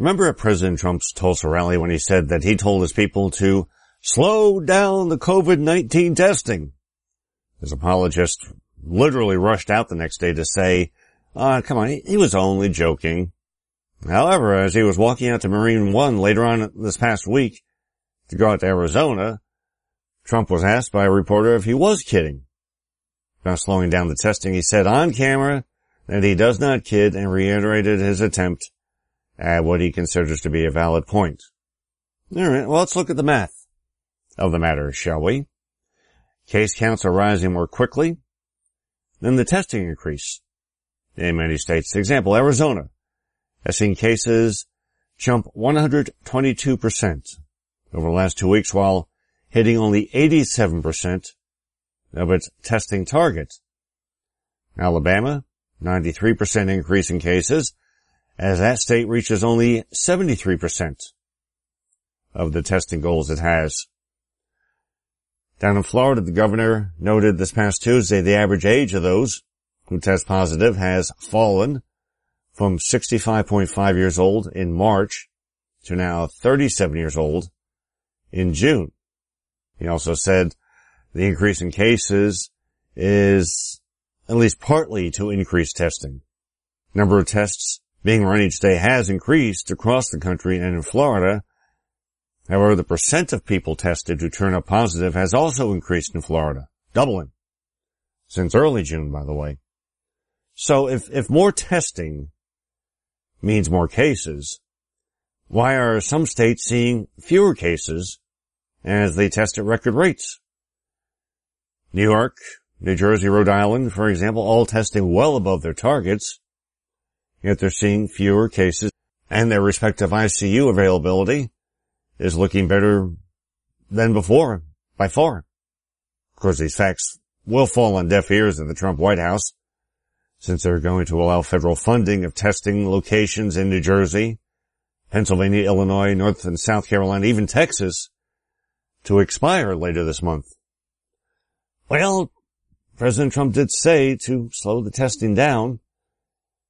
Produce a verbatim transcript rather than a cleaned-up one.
Remember at President Trump's Tulsa rally when he said that he told his people to slow down the COVID nineteen testing? His apologist literally rushed out the next day to say, ah, come on, he, he was only joking. However, as he was walking out to Marine One later on this past week to go out to Arizona, Trump was asked by a reporter if he was kidding about slowing down the testing. He said on camera that he does not kid and reiterated his attempt at what he considers to be a valid point. All right, well, let's look at the math of the matter, shall we? Case counts are rising more quickly than the testing increase in many states. For example, Arizona has seen cases jump one hundred twenty-two percent over the last two weeks while hitting only eighty-seven percent of its testing target. Alabama, ninety-three percent increase in cases, as that state reaches only seventy-three percent of the testing goals it has. Down in Florida, the governor noted this past Tuesday the average age of those who test positive has fallen from sixty-five point five years old in March to now thirty-seven years old in June. He also said the increase in cases is at least partly to increased testing. Number of tests being run each day has increased across the country and in Florida. However, the percent of people tested who turn up positive has also increased in Florida, doubling since early June, by the way. So if, if more testing means more cases, why are some states seeing fewer cases as they test at record rates? New York, New Jersey, Rhode Island, for example, all testing well above their targets, yet they're seeing fewer cases and their respective I C U availability is looking better than before, by far. Of course, these facts will fall on deaf ears at the Trump White House, since they're going to allow federal funding of testing locations in New Jersey, Pennsylvania, Illinois, North and South Carolina, even Texas, to expire later this month. Well, President Trump did say to slow the testing down.